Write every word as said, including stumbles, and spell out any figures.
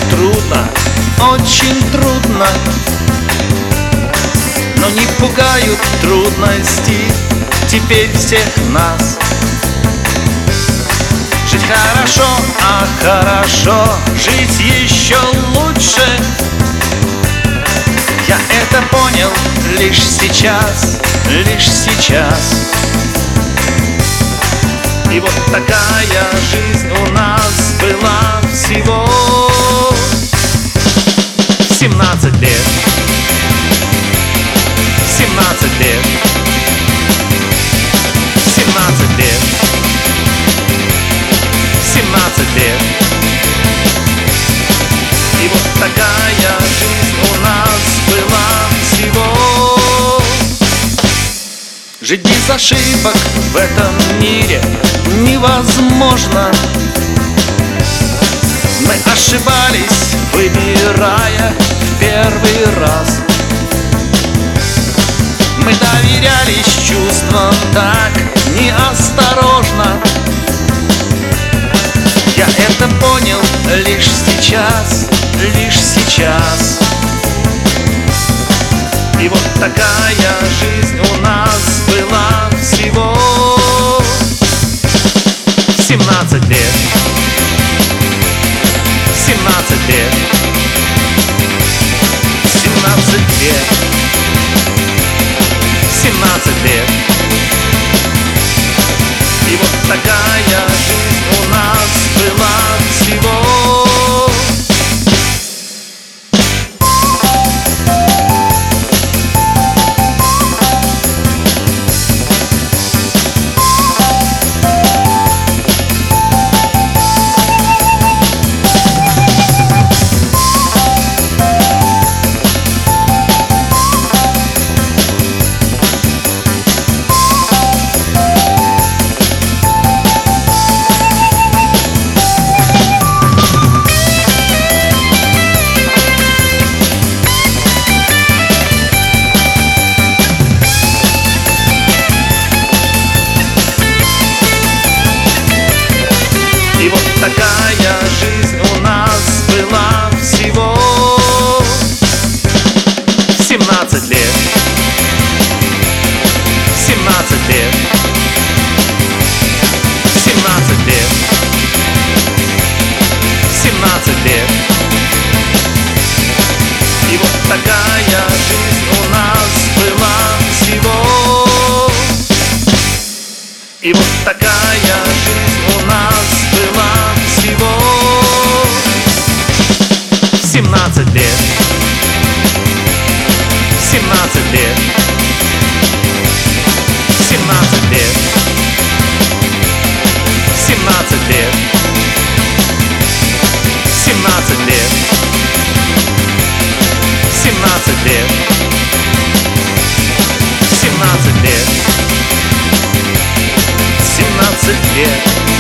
трудно, очень трудно, но не пугают трудности теперь всех нас. Жить хорошо, а хорошо жить еще лучше. Я это понял лишь сейчас, лишь сейчас. И вот такая жизнь у нас была всего семнадцать лет. Семнадцать лет. Семнадцать лет. Семнадцать лет. И вот такая жизнь у нас была всего. Жить без ошибок в этом мире невозможно. Мы ошибались, выбирая в первый раз. Мы доверялись чувствам так неосторожно. Я это понял лишь сейчас, лишь сейчас. И вот такая жизнь у нас была всего семнадцать лет. Семнадцать лет. Семнадцать лет. Семнадцать лет. И вот такая жизнь у нас была всего. И вот такая жизнь у нас была всего семнадцать лет. Семнадцать лет. Семнадцать лет. Семнадцать лет. И вот такая жизнь у нас была всего. И вот такая жизнь у нас была всего семнадцать лет. Семнадцать лет. Семнадцать лет. Семнадцать лет. Семнадцать лет. Семнадцать лет. Семнадцать лет. Семнадцать лет.